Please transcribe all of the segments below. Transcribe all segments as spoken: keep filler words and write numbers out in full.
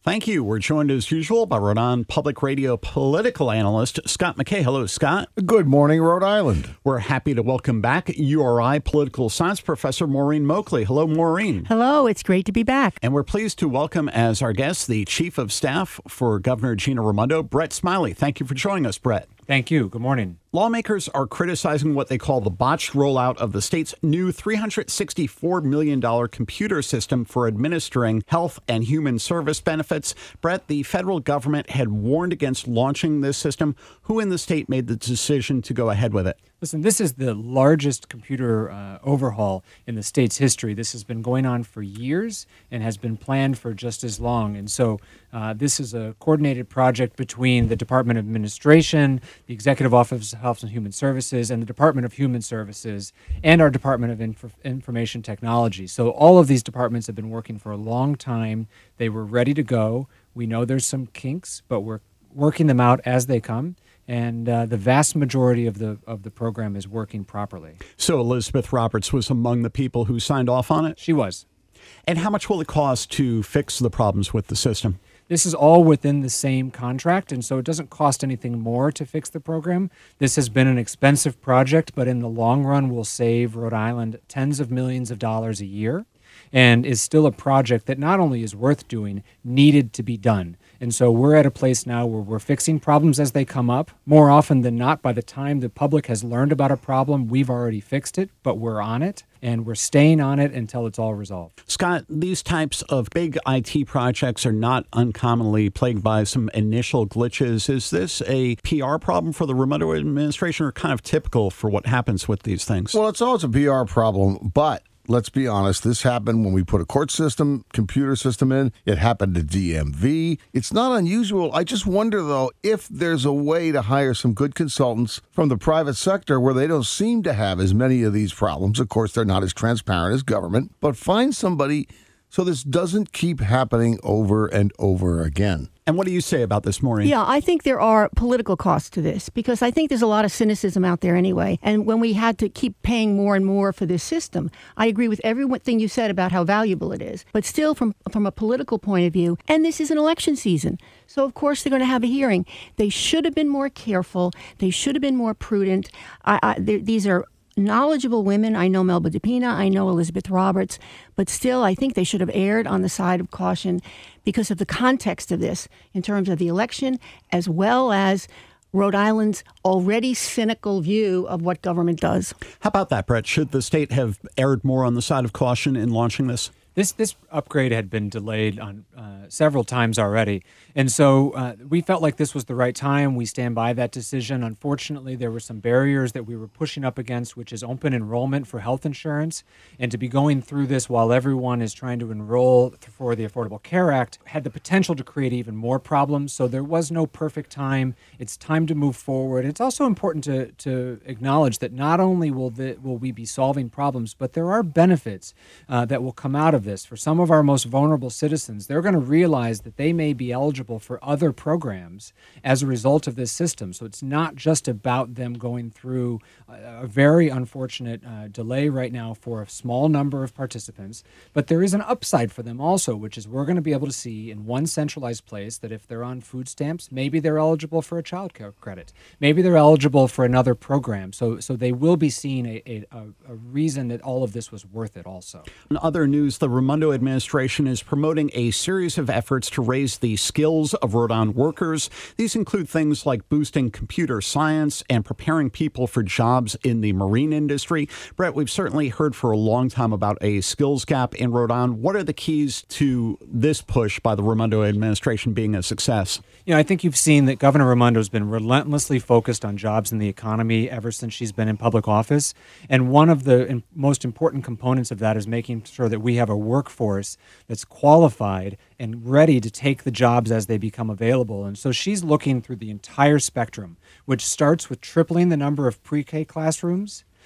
Thank you. We're joined as usual by Rhode Island Public Radio political analyst Scott McKay. Hello, Scott. Good morning, Rhode Island. We're happy to welcome back U R I political science professor Maureen Moakley. Hello, Maureen. Hello. It's great to be back. And we're pleased to welcome as our guest the Chief of Staff for Governor Gina Raimondo, Brett Smiley. Thank you for joining us, Brett. Thank you. Good morning. Lawmakers are criticizing what they call the botched rollout of the state's new three hundred sixty-four million dollars computer system for administering health and human service benefits. Brett, the federal government had warned against launching this system. Who in the state made the decision to go ahead with it? Listen, this is the largest computer uh, overhaul in the state's history. This has been going on for years and has been planned for just as long. And so uh, this is a coordinated project between the Department of Administration, the Executive Office of Health and Human Services, and the Department of Human Services, and our Department of Inf- Information Technology. So all of these departments have been working for a long time. They were ready to go. We know there's some kinks, but we're working them out as they come. And uh, the vast majority of the of the program is working properly. So Elizabeth Roberts was among the people who signed off on it? She was. And how much will it cost to fix the problems with the system? This is all within the same contract, and so it doesn't cost anything more to fix the program. This has been an expensive project, but in the long run will save Rhode Island tens of millions of dollars a year, and is still a project that not only is worth doing, needed to be done. And so we're at a place now where we're fixing problems as they come up. More often than not, by the time the public has learned about a problem, we've already fixed it, but we're on it, and we're staying on it until it's all resolved. Scott, these types of big I T projects are not uncommonly plagued by some initial glitches. Is this a P R problem for the Raimondo administration or kind of typical for what happens with these things? Well, it's always a P R problem, but let's be honest, this happened when we put a court system, computer system in. It happened to D M V. It's not unusual. I just wonder, though, if there's a way to hire some good consultants from the private sector where they don't seem to have as many of these problems. Of course, they're not as transparent as government, but find somebody so this doesn't keep happening over and over again. And what do you say about this, Maureen? Yeah, I think there are political costs to this because I think there's a lot of cynicism out there anyway. And when we had to keep paying more and more for this system, I agree with everything you said about how valuable it is. But still, from from a political point of view, and this is an election season, so of course they're going to have a hearing. They should have been more careful. They should have been more prudent. I, I, these are knowledgeable women. I know Melba DePina, I know Elizabeth Roberts, but still I think they should have erred on the side of caution because of the context of this in terms of the election as well as Rhode Island's already cynical view of what government does. How about that, Brett? Should the state have erred more on the side of caution in launching this? This this upgrade had been delayed on uh, several times already, and so uh, we felt like this was the right time. We stand by that decision. Unfortunately, there were some barriers that we were pushing up against, which is open enrollment for health insurance, and to be going through this while everyone is trying to enroll for the Affordable Care Act had the potential to create even more problems. So there was no perfect time. It's time to move forward. It's also important to to acknowledge that not only will the, will we be solving problems, but there are benefits uh, that will come out of this. For some of our most vulnerable citizens, they're going to realize that they may be eligible for other programs as a result of this system. So it's not just about them going through a, a very unfortunate uh, delay right now for a small number of participants, but there is an upside for them also, which is we're going to be able to see in one centralized place that if they're on food stamps, maybe they're eligible for a child care credit. Maybe they're eligible for another program. So so they will be seeing a, a, a reason that all of this was worth it also. In other news, the Raimondo administration is promoting a series of efforts to raise the skills of Rhode Island workers. These include things like boosting computer science and preparing people for jobs in the marine industry. Brett, we've certainly heard for a long time about a skills gap in Rhode Island. What are the keys to this push by the Raimondo administration being a success? You know, I think you've seen that Governor Raimondo has been relentlessly focused on jobs in the economy ever since she's been in public office. And one of the most important components of that is making sure that we have a workforce that's qualified and ready to take the jobs as they become available. And so she's looking through the entire spectrum, which starts with tripling the number of pre-K classrooms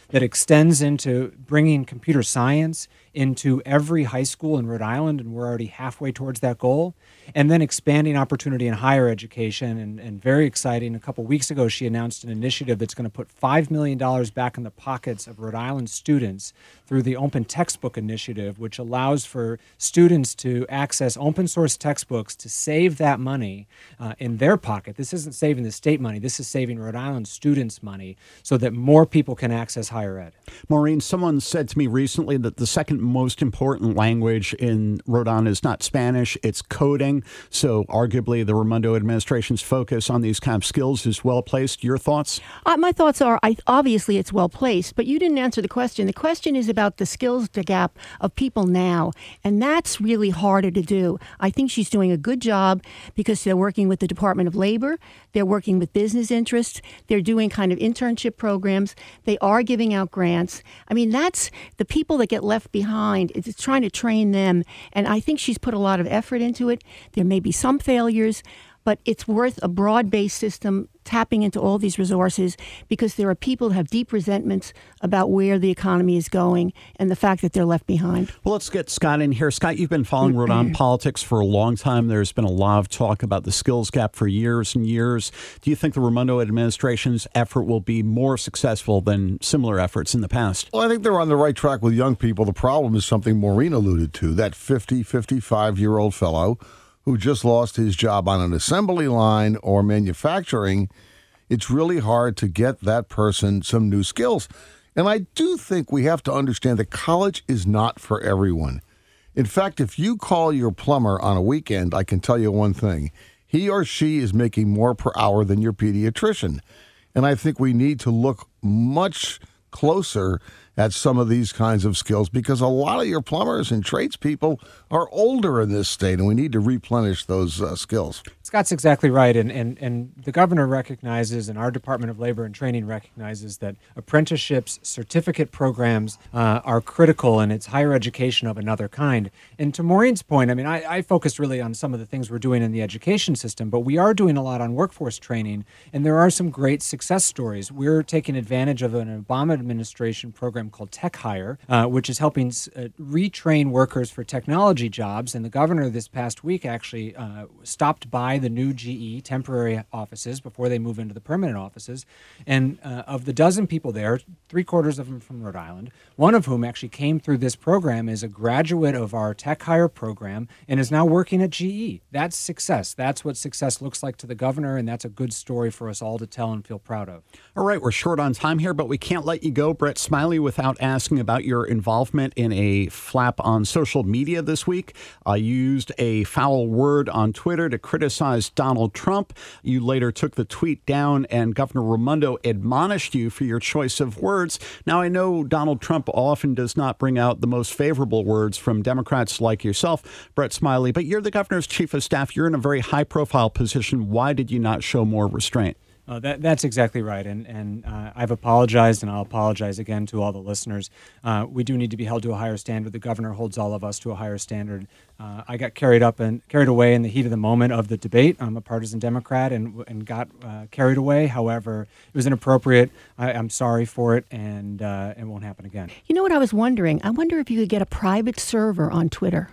that extends into bringing computer science into every high school in Rhode Island, and we're already halfway towards that goal. And then expanding opportunity in higher education, and, and very exciting. A couple weeks ago, she announced an initiative that's going to put five million dollars back in the pockets of Rhode Island students through the Open Textbook Initiative, which allows for students to access open source textbooks to save that money uh, in their pocket. This isn't saving the state money. This is saving Rhode Island students money so that more people can access higher ed. Maureen, someone said to me recently that the second most important language in Rhode Island is not Spanish, it's coding. So arguably the Raimondo administration's focus on these kind of skills is well placed. Your thoughts? Uh, my thoughts are, I, obviously it's well placed, but you didn't answer the question. The question is about the skills gap of people now, and that's really harder to do. I think she's doing a good job because they're working with the Department of Labor, they're working with business interests, they're doing kind of internship programs, they are giving out grants. I mean, that's the people that get left behind. It's trying to train them, and I think she's put a lot of effort into it. There may be some failures, but it's worth a broad-based system tapping into all these resources because there are people who have deep resentments about where the economy is going and the fact that they're left behind. Well, let's get Scott in here. Scott, you've been following Rhode Island politics for a long time. There's been a lot of talk about the skills gap for years and years. Do you think the Raimondo administration's effort will be more successful than similar efforts in the past? Well, I think they're on the right track with young people. The problem is something Maureen alluded to, that fifty, fifty-five-year-old fellow who just lost his job on an assembly line or manufacturing. It's really hard to get that person some new skills. And I do think we have to understand that college is not for everyone. In fact, if you call your plumber on a weekend, I can tell you one thing. He or she is making more per hour than your pediatrician. And I think we need to look much closer at some of these kinds of skills because a lot of your plumbers and tradespeople are older in this state, and we need to replenish those uh, skills. Scott's exactly right, and, and, and the governor recognizes, and our Department of Labor and Training recognizes that apprenticeships, certificate programs uh, are critical, and it's higher education of another kind. And to Maureen's point, I mean, I, I focused really on some of the things we're doing in the education system, but we are doing a lot on workforce training, and there are some great success stories. We're taking advantage of an Obama administration program called Tech Hire, uh, which is helping uh, retrain workers for technology jobs, and the governor this past week actually uh, stopped by the new G E temporary offices before they move into the permanent offices. And uh, of the dozen people there, three quarters of them from Rhode Island, one of whom actually came through this program, is a graduate of our Tech Hire program and is now working at G E. That's success. That's what success looks like to the governor, and that's a good story for us all to tell and feel proud of. All right, we're short on time here, but we can't let you go, Brett Smiley, without asking about your involvement in a flap on social media this week. Uh, you used a foul word on Twitter to criticize Donald Trump. You later took the tweet down, and Governor Raimondo admonished you for your choice of words. Now, I know Donald Trump often does not bring out the most favorable words from Democrats like yourself, Brett Smiley, but you're the governor's chief of staff. You're in a very high-profile position. Why did you not show more restraint? Uh, that, that's exactly right, and, and uh, I've apologized, and I'll apologize again to all the listeners. Uh, we do need to be held to a higher standard. The governor holds all of us to a higher standard. Uh, I got carried up and carried away in the heat of the moment of the debate. I'm a partisan Democrat and and got uh, carried away. However, it was inappropriate. I, I'm sorry for it, and uh, it won't happen again. You know what I was wondering? I wonder if you could get a private server on Twitter.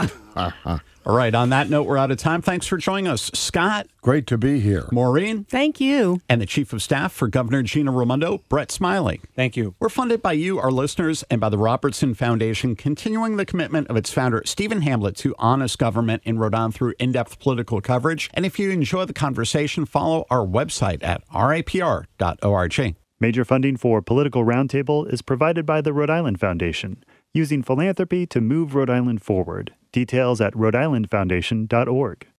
All right. On that note, we're out of time. Thanks for joining us, Scott. Great to be here. Maureen. Thank you. And the Chief of Staff for Governor Gina Raimondo, Brett Smiley. Thank you. We're funded by you, our listeners, and by the Robertson Foundation, continuing the commitment of its founder, Stephen Hamlet, to honest government in Rhode Island through in-depth political coverage. And if you enjoy the conversation, follow our website at r a p r dot org. Major funding for Political Roundtable is provided by the Rhode Island Foundation, using philanthropy to move Rhode Island forward. Details at rhode island foundation dot org.